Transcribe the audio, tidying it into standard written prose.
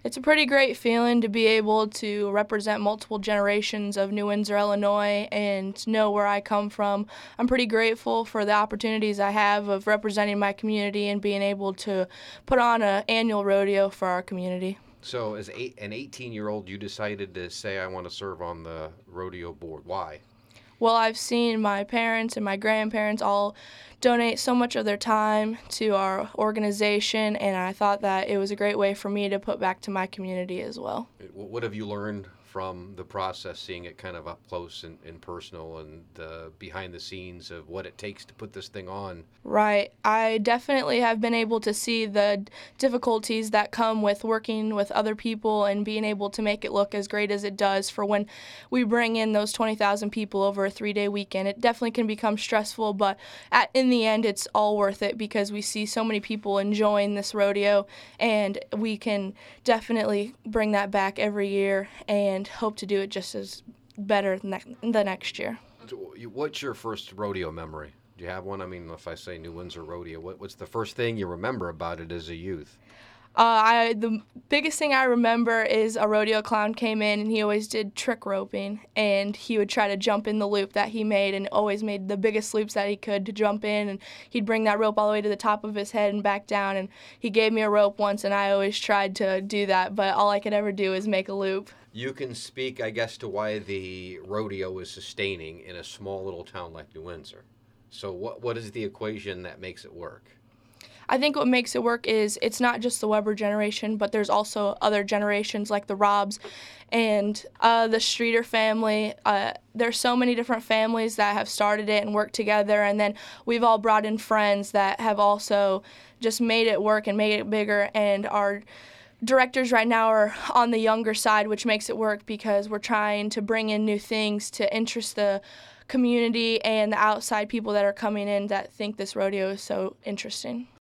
It's a pretty great feeling to be able to represent multiple generations of New Windsor, Illinois, and know where I come from. I'm pretty grateful for the opportunities I have of representing my community and being able to put on an annual rodeo for our community. So, as an 18-year-old, you decided to say, I want to serve on the rodeo board. Why? Well, I've seen my parents and my grandparents all donate so much of their time to our organization, and I thought that it was a great way for me to put back to my community as well. What have you learned from the process, seeing it kind of up close and personal, and behind the scenes of what it takes to put this thing on? Right. I definitely have been able to see the difficulties that come with working with other people and being able to make it look as great as it does for when we bring in those 20,000 people over a 3-day weekend. It definitely can become stressful, but in the end, it's all worth it because we see so many people enjoying this rodeo, and we can definitely bring that back every year and hope to do it just as better the next year. What's your first rodeo memory? Do you have one? I mean, if I say New Windsor Rodeo, what's the first thing you remember about it as a youth? The biggest thing I remember is a rodeo clown came in and he always did trick roping, and he would try to jump in the loop that he made and always made the biggest loops that he could to jump in, and he'd bring that rope all the way to the top of his head and back down, and he gave me a rope once and I always tried to do that, but all I could ever do is make a loop. You can speak, I guess, to why the rodeo is sustaining in a small little town like New Windsor. So what is the equation that makes it work? I think what makes it work is it's not just the Weber generation, but there's also other generations like the Robs and the Streeter family. There's so many different families that have started it and worked together, and then we've all brought in friends that have also just made it work and made it bigger, and our directors right now are on the younger side, which makes it work because we're trying to bring in new things to interest the community and the outside people that are coming in that think this rodeo is so interesting.